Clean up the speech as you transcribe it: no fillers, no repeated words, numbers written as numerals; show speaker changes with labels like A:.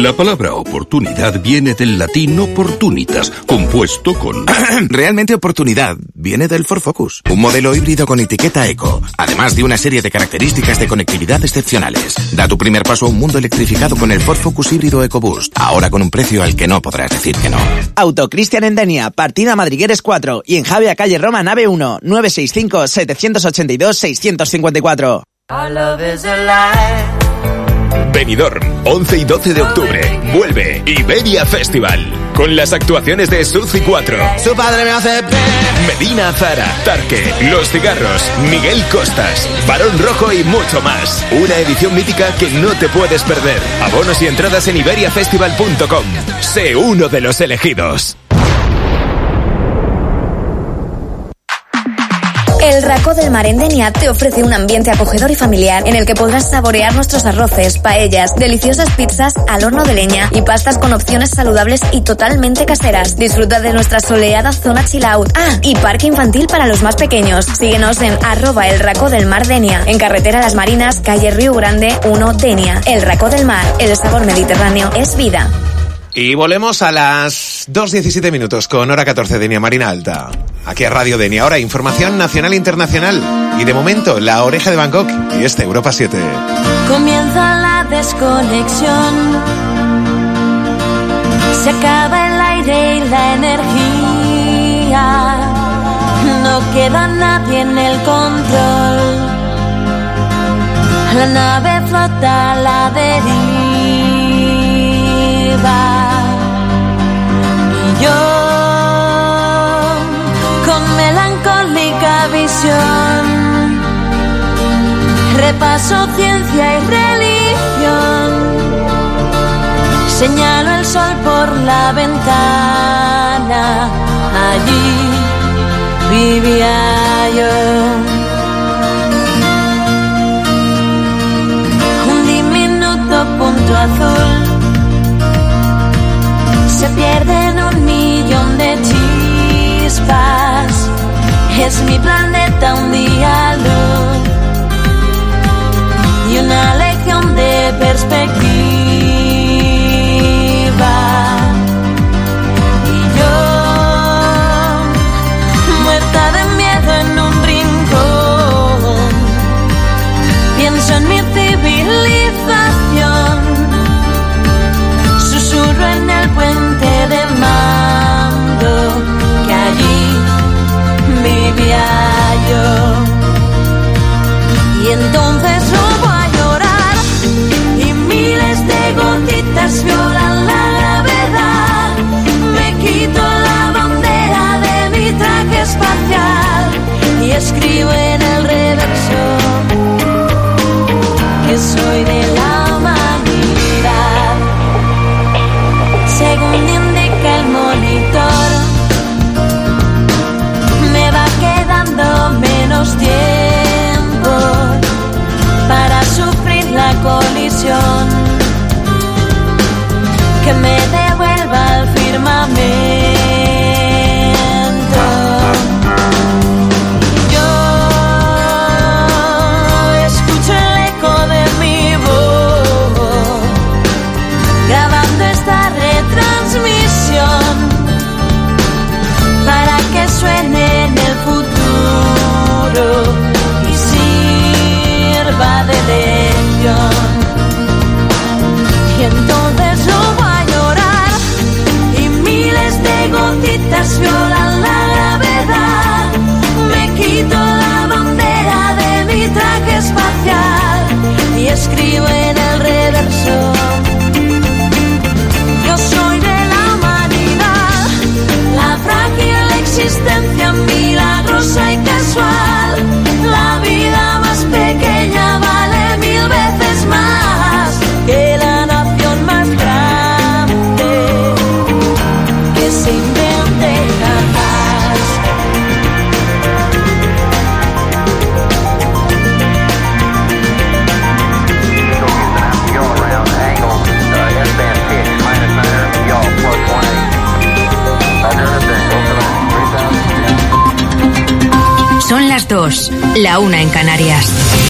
A: La palabra oportunidad viene del latín opportunitas, compuesto con...
B: Realmente oportunidad viene del Ford Focus, un modelo híbrido con etiqueta eco, además de una serie de características de conectividad excepcionales. Da tu primer paso a un mundo electrificado con el Ford Focus híbrido EcoBoost, ahora con un precio al que no podrás decir que no.
C: Auto Cristian en Denia, partida Madrigueres 4 y en Javea calle Roma nave 1, 965 782 654.
D: Benidorm, 11 y 12 de octubre. Vuelve Iberia Festival. Con las actuaciones de Suzy 4.
E: Su padre me hace...
D: Medina Zara, Tarque, Los Cigarros, Miguel Costas, Barón Rojo y mucho más. Una edición mítica que no te puedes perder. Abonos y entradas en iberiafestival.com. Sé uno de los elegidos.
F: El Racó del Mar en Denia te ofrece un ambiente acogedor y familiar en el que podrás saborear nuestros arroces, paellas, deliciosas pizzas al horno de leña y pastas con opciones saludables y totalmente caseras. Disfruta de nuestra soleada zona chill out. Ah, y parque infantil para los más pequeños. Síguenos en @el Racó del Mar Denia, en carretera Las Marinas, calle Río Grande 1 Denia. El Racó del Mar, el sabor mediterráneo es vida.
G: Y volvemos a las 2:17 minutos con hora 14 Denia Marina Alta. Aquí a Radio Denia. Ahora información nacional e internacional. Y de momento, La Oreja de Bangkok y Europa 7.
H: Comienza la desconexión. Se acaba el aire y la energía. No queda nadie en el control. La nave flota a la deriva. Yo, con melancólica visión, repaso ciencia y religión, señalo el sol por la ventana, allí vivía yo. Un diminuto punto azul se pierde en 1.000.000 de chispas. Es mi planeta un día luz y una lección de perspectiva. Y yo, muerta de miedo en un rincón, pienso en mi civilización. Susurro en el puente de mando, que allí vivía yo. Y entonces robo a llorar y miles de gotitas violan la gravedad. Me quito la bandera de mi traje espacial y escribo en el reverso que soy de la humanidad. Según indica el monitor, me va quedando menos tiempo para sufrir la colisión que me devuelva al firmamento. Yo escucho el eco de mi voz grabando esta retransmisión para que suene en el futuro y sirva de lección. Y entonces robo a llorar y miles de gotitas violan la gravedad. Me quito la bandera de mi traje espacial y escribo en el reverso: yo soy de la humanidad, la frágil existencia milagrosa y casual. La vida más pequeña vale 1000 veces más que la nación más grande que se invente jamás.
I: Son las 2, la 1 en Canarias.